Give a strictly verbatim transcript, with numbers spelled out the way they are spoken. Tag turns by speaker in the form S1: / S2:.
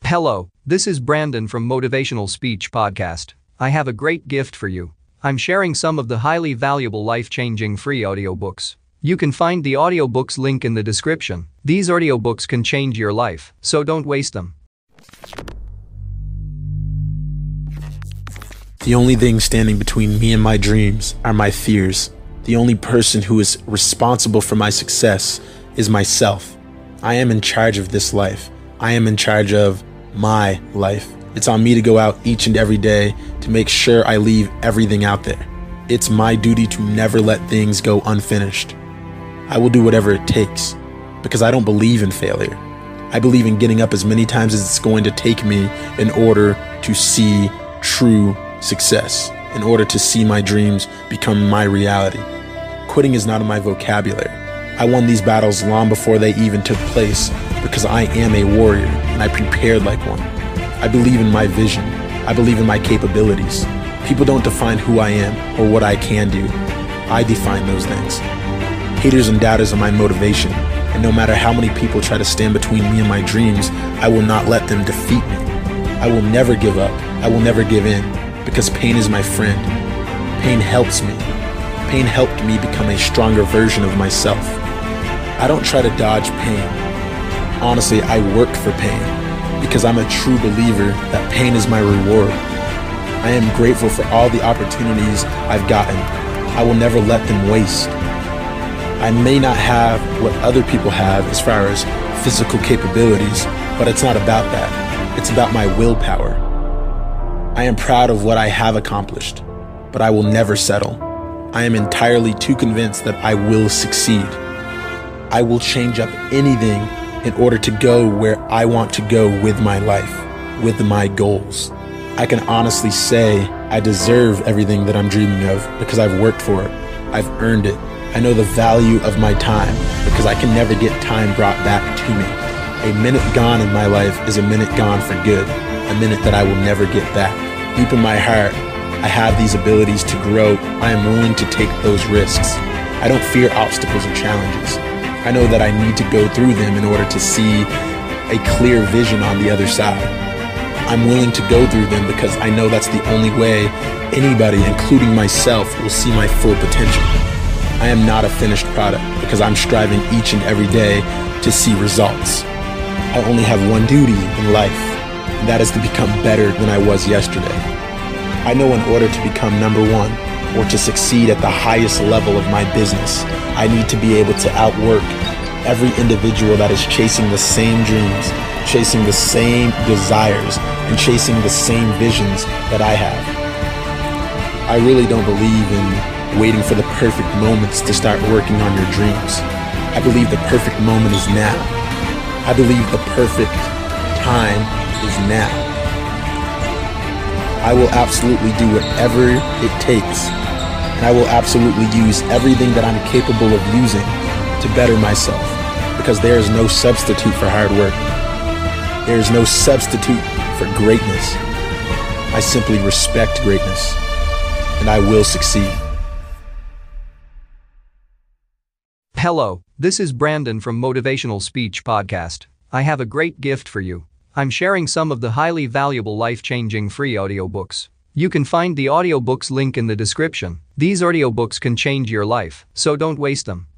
S1: Hello, this is Brandon from Motivational Speech Podcast. I have a great gift for you. I'm sharing some of the highly valuable life-changing free audiobooks. You can find the audiobooks link in the description. These audiobooks can change your life, so don't waste them.
S2: The only thing standing between me and my dreams are my fears. The only person who is responsible for my success is myself. I am in charge of this life. I am in charge of my life. It's on me to go out each and every day to make sure I leave everything out there. It's my duty to never let things go unfinished. I will do whatever it takes because I don't believe in failure. I believe in getting up as many times as it's going to take me in order to see true success, in order to see my dreams become my reality. Quitting is not in my vocabulary. I won these battles long before they even took place because I am a warrior and I prepared like one. I believe in my vision. I believe in my capabilities. People don't define who I am or what I can do. I define those things. Haters and doubters are my motivation, and no matter how many people try to stand between me and my dreams, I will not let them defeat me. I will never give up. I will never give in because pain is my friend. Pain helps me. Pain helped me become a stronger version of myself. I don't try to dodge pain. Honestly, I worked for pain because I'm a true believer that pain is my reward. I am grateful for all the opportunities I've gotten. I will never let them waste. I may not have what other people have as far as physical capabilities, but it's not about that. It's about my willpower. I am proud of what I have accomplished, but I will never settle. I am entirely too convinced that I will succeed. I will change up anything in order to go where I want to go with my life, with my goals. I can honestly say I deserve everything that I'm dreaming of because I've worked for it. I've earned it. I know the value of my time because I can never get time brought back to me. A minute gone in my life is a minute gone for good, a minute that I will never get back. Deep in my heart, I have these abilities to grow. I am willing to take those risks. I don't fear obstacles or challenges. I know that I need to go through them in order to see a clear vision on the other side. I'm willing to go through them because I know that's the only way anybody, including myself, will see my full potential. I am not a finished product because I'm striving each and every day to see results. I only have one duty in life, and that is to become better than I was yesterday. I know in order to become number one or to succeed at the highest level of my business, I need to be able to outwork every individual that is chasing the same dreams, chasing the same desires, and chasing the same visions that I have. I really don't believe in waiting for the perfect moments to start working on your dreams. I believe the perfect moment is now. I believe the perfect time is now. I will absolutely do whatever it takes, and I will absolutely use everything that I'm capable of using to better myself, because there is no substitute for hard work. There is no substitute for greatness. I simply respect greatness, and I will succeed.
S1: Hello, this is Brandon from Motivational Speech Podcast. I have a great gift for you. I'm sharing some of the highly valuable life-changing free audiobooks. You can find the audiobooks link in the description. These audiobooks can change your life, so don't waste them.